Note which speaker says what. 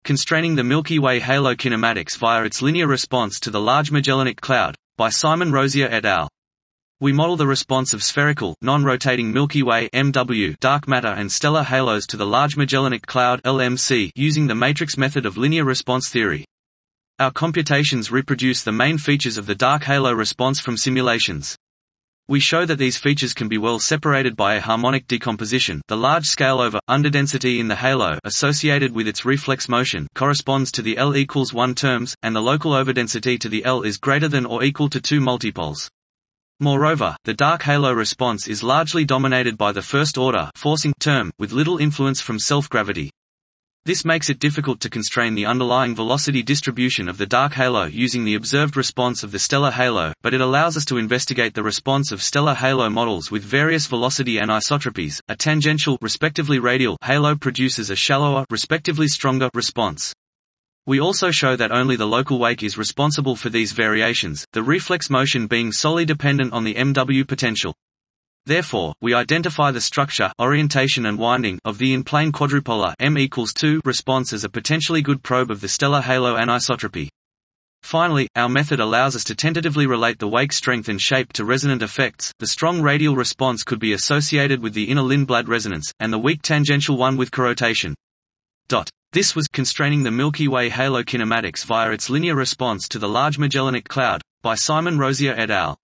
Speaker 1: Constraining the Milky Way Halo Kinematics via its linear response to the Large Magellanic Cloud, by Simon Rosier et al. We model the response of spherical, non-rotating Milky Way (MW) dark matter and stellar halos to the Large Magellanic Cloud (LMC) using the matrix method of linear response theory. Our computations reproduce the main features of the dark halo response from simulations. We show that these features can be well separated by a harmonic decomposition. The large scale over underdensity in the halo associated with its reflex motion corresponds to the L equals 1 terms, and the local overdensity to the L is greater than or equal to 2 multipoles. Moreover, the dark halo response is largely dominated by the first-order forcing term, with little influence from self-gravity. This makes it difficult to constrain the underlying velocity distribution of the dark halo using the observed response of the stellar halo, but it allows us to investigate the response of stellar halo models with various velocity anisotropies. A tangential, respectively radial, halo produces a shallower, respectively stronger, response. We also show that only the local wake is responsible for these variations, the reflex motion being solely dependent on the MW potential. Therefore, we identify the structure, orientation and winding of the in-plane quadrupolar M equals 2 response as a potentially good probe of the stellar halo anisotropy. Finally, our method allows us to tentatively relate the wake strength and shape to resonant effects. The strong radial response could be associated with the inner Lindblad resonance, and the weak tangential one with corrotation. This was Constraining the Milky Way Halo Kinematics via its linear response to the Large Magellanic Cloud, by Simon Rosier et al.